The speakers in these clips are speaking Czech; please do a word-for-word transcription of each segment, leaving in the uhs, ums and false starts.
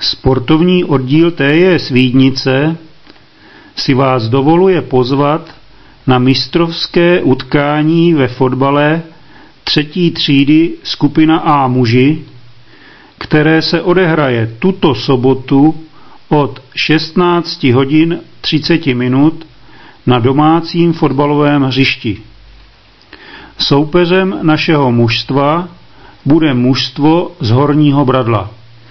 Sportovní oddíl T J S Vídnice si vás dovoluje pozvat na mistrovské utkání ve fotbale třetí třídy skupina A muži, které se odehraje tuto sobotu od šestnáct hodin třicet minut na domácím fotbalovém hřišti. Soupeřem našeho mužstva bude mužstvo z Horního Bradla.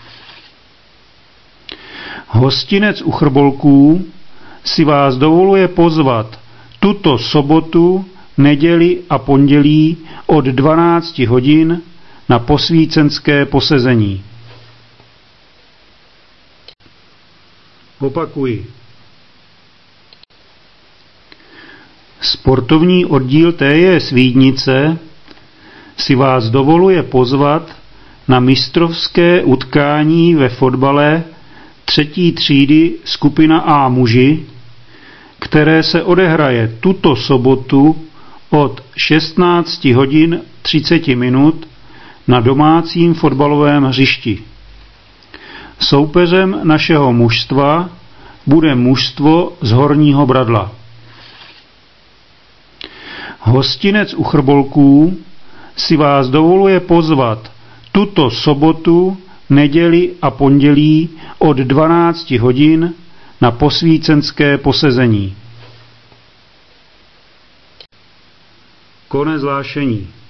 Hostinec u Chrbolků si vás dovoluje pozvat tuto sobotu, neděli a pondělí od dvanáct hodin na posvícenské posezení. Opakuji. Sportovní oddíl T J S Vídnice si vás dovoluje pozvat na mistrovské utkání ve fotbale třetí třídy skupina A muži, které se odehraje tuto sobotu od šestnáct hodin třicet minut na domácím fotbalovém hřišti. Soupeřem našeho mužstva bude mužstvo z Horního Bradla. Hostinec u Chrbolků si vás dovoluje pozvat tuto sobotu, neděli a pondělí od dvanáct hodin na posvícenské posezení. Konec hlášení.